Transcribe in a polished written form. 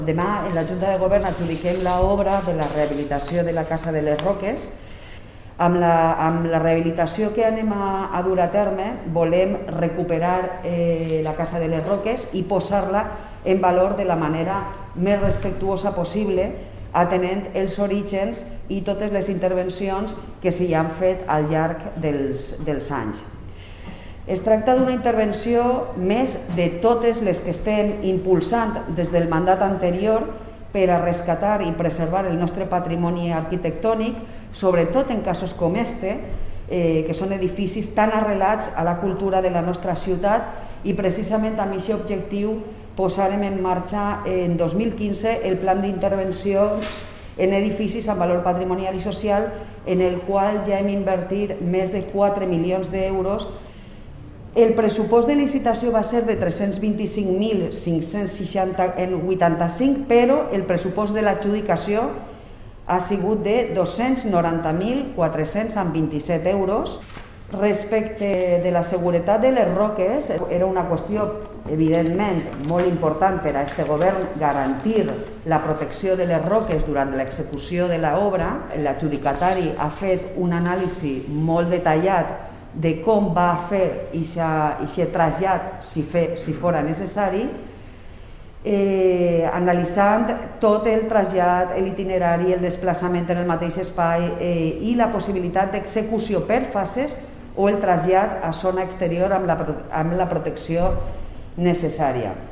Demà, en la Junta de Govern, adjudiquem l'obra de la rehabilitació de la Casa de les Roques. Amb la rehabilitació que anem a dur a terme, volem recuperar la Casa de les Roques i posar-la en valor de la manera més respectuosa possible, atenent els orígens i totes les intervencions que s'hi han fet al llarg dels anys. Es tracta d'una intervenció més de totes les que estem impulsant des del mandat anterior per a rescatar i preservar el nostre patrimoni arquitectònic, sobretot en casos com este, que són edificis tan arrelats a la cultura de la nostra ciutat, i precisament amb aquest objectiu posarem en marxa en 2015 el Pla d'intervenció en edificis amb valor patrimonial i social, en el qual ja hem invertit més de 4 milions d'euros. El pressupost de licitació va ser de 325.585, però el pressupost de l'adjudicació ha sigut de 290.427 euros. Respecte de la seguretat de les roques, era una qüestió evidentment molt important per a aquest govern garantir la protecció de les roques durant l'execució de l'obra. L'adjudicatari ha fet un anàlisi molt detallat de com va fer aquest trasllat si fora necessari, analitzant tot el trasllat, l'itinerari, el desplaçament en el mateix espai i la possibilitat d'execució per fases o el trasllat a zona exterior amb la protecció necessària.